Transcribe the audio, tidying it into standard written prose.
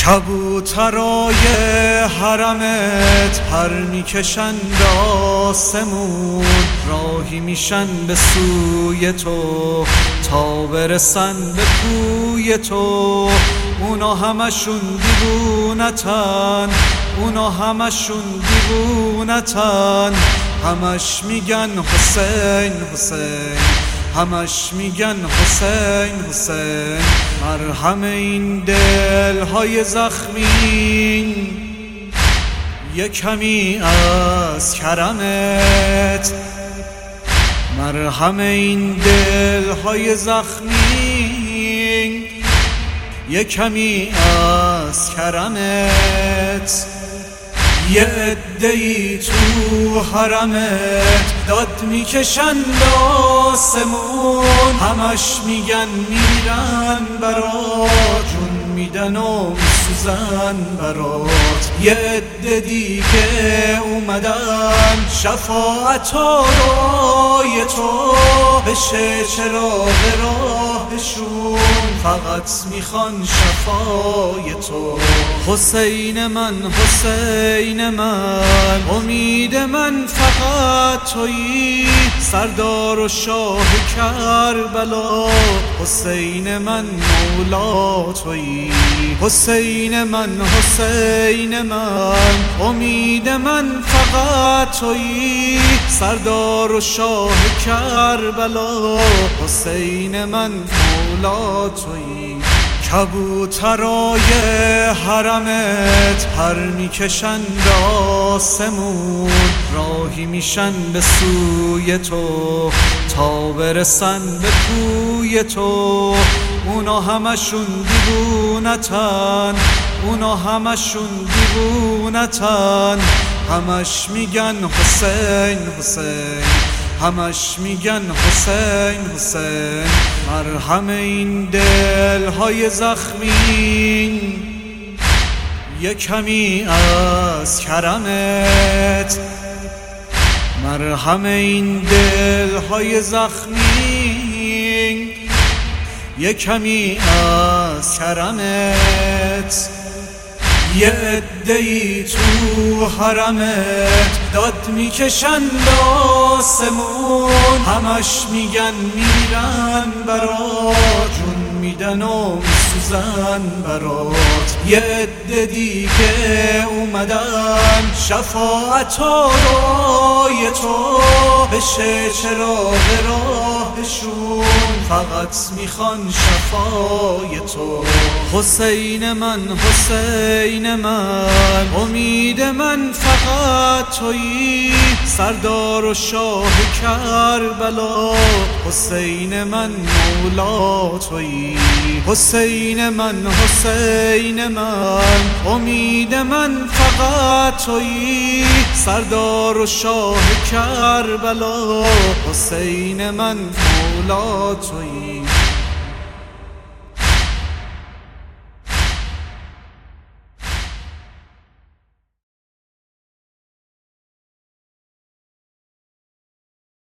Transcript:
کبوترای حرمت پر میکشند آسمون، راهی میشن به سوی تو تا برسن به کوی تو. اونا همشون دیوونتن، اونا همشون دیوونتن، همش میگن حسین حسین، همش میگن حسین حسین. مرهم این دلهای زخمی یه کمی از کرمت، مرهم این دلهای زخمی یه کمی از کرمت. یه عده‌ای تو حرمت داد میکشند آسمون، همش میگن میرن برات، جون میدن و میسوزن برات. یه عده دیگه اومدن شفاعت آرای تو، بشه چراغ راهشون، فقط میخوان شفای تو. حسین من حسین من، امید من فقط تویی، سردار و شاه کربلا. حسین من مولا تویی، حسین من حسین من، امید من فقط تویی، سردار و شاه کربلا. حسین من مولا تویی. کبوترای حرمت پر میکشند آسمون، راهی میشن به سوی تو تا برسن به کوی تو. اونا همشون دیوونتن، اونا همشون دیوونتن، همش میگن حسین حسین، همش میگن حسین حسین. مرهم این دلهای زخمی یه کمی از کرمت، مرهم این دلهای زخمی یه کمی از کرمت. یه عده‌ای تو حرمت داد میکشند آسمون، همش میگن میرن برات، جون میدن و میسوزن برات. یه عده دیگه اومدن شفاعت آرای تو، بشه چراغ راهشون، فقط میخوان شفای تو. حسین من حسین من، امید من فقط تویی، سردار و شاه کربلا. حسین من مولا تویی، حسین من حسین من، امید من فقط تویی، سردار و شاه کربلا. حسین من مولا تویی.